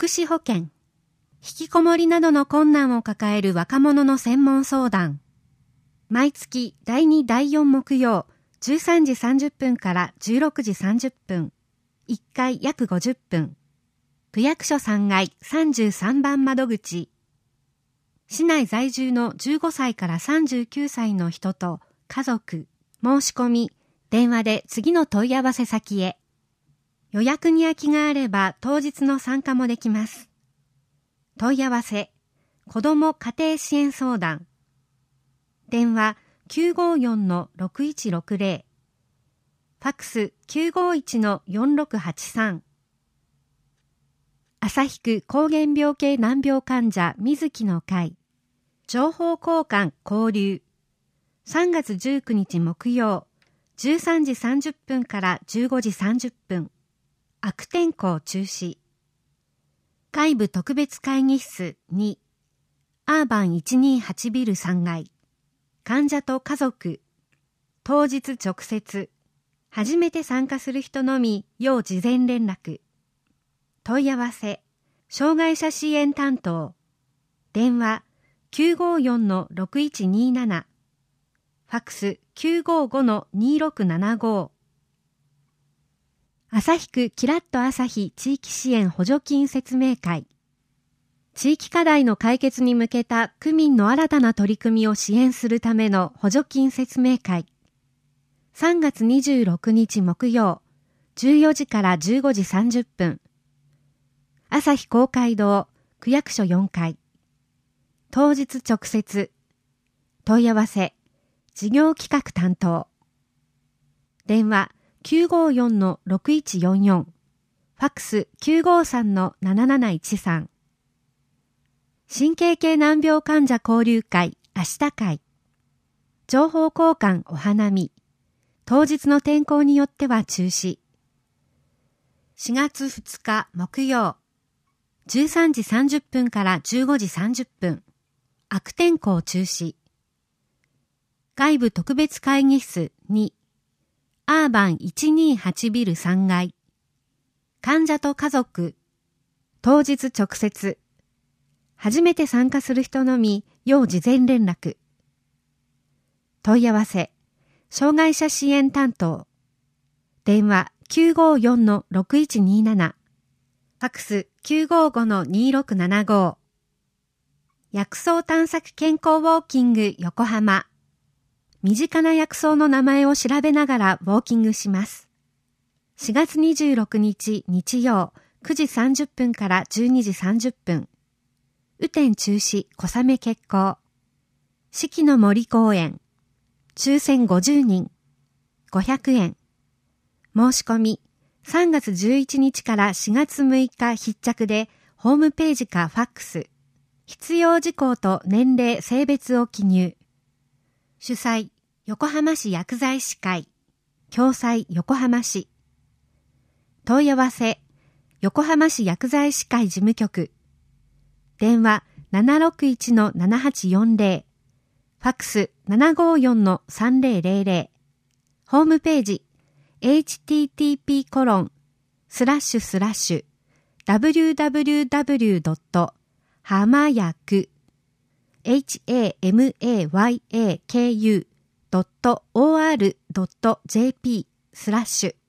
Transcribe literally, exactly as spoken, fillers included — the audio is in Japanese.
福祉保険、引きこもりなどの困難を抱える若者の専門相談。毎月だいに、だいよん木曜、じゅうさんじさんじゅっぷんからじゅうろくじさんじゅっぷん、いっかい約ごじゅっぷん。区役所さんがいさんじゅうさんばん窓口。市内在住のじゅうごさいからさんじゅうきゅうさいの人と家族、申し込み、電話で次の問い合わせ先へ。予約に空きがあれば当日の参加もできます。問い合わせ、子ども家庭支援相談。電話 きゅうごよんのろくいちろくぜろ。ファックス きゅうごいちのよんろくはちさん。旭区膠原病系難病患者水木の会。情報交換交流。さんがつじゅうくにち木曜、じゅうさんじさんじゅっぷんからじゅうごじさんじゅっぷん。悪天候中止。外部特別会議室に、アーバンいちにはちビルさんがい。患者と家族。当日直接。初めて参加する人のみ、要事前連絡。問い合わせ。障害者支援担当。電話 きゅうごよんのろくいちになな。ファックス きゅうごごのにろくななご。旭区キラッと旭地域支援補助金説明会。地域課題の解決に向けた区民の新たな取り組みを支援するための補助金説明会。さんがつにじゅうろくにち木曜、じゅうよじからじゅうごじさんじゅっぷん。旭公会堂区役所よんかい。当日直接。問い合わせ。事業企画担当。電話 きゅうごよんのろくいちよんよん。ファックス きゅうごさんのなななないちさん。神経系難病患者交流会明日会。情報交換お花見。当日の天候によっては中止。しがつふつか木曜。じゅうさんじさんじゅっぷんからじゅうごじさんじゅっぷん。悪天候中止。外部特別会議室に、アーバンいちにはちビルさんがい。患者と家族。当日直接。初めて参加する人のみ、要事前連絡。問い合わせ。障害者支援担当。電話 きゅうごよんのろくいちになな。ファックス きゅうごごのにろくななご。薬草探索健康ウォーキング横浜。身近な薬草の名前を調べながらウォーキングします。しがつにじゅうろくにち日曜くじさんじゅっぷんからじゅうにじさんじゅっぷん。雨天中止小雨決行。四季の森公園。抽選ごじゅうにん。ごひゃくえん。申し込み。さんがつじゅういちにちからしがつむいか必着で、ホームページかファックス。必要事項と年齢、性別を記入。主催、横浜市薬剤師会。共催、横浜市。問い合わせ、横浜市薬剤師会事務局。電話 ななろくいちのななはちよんぜろ。ファックス ななごよんのさんぜろぜろぜろ。ホームページ、エイチティーティーピーコロンスラッシュスラッシュダブリューダブリューダブリュードットはまやく エイチエーエムエーワイエーケーユードットオーアールドットジェーピー スラッシュ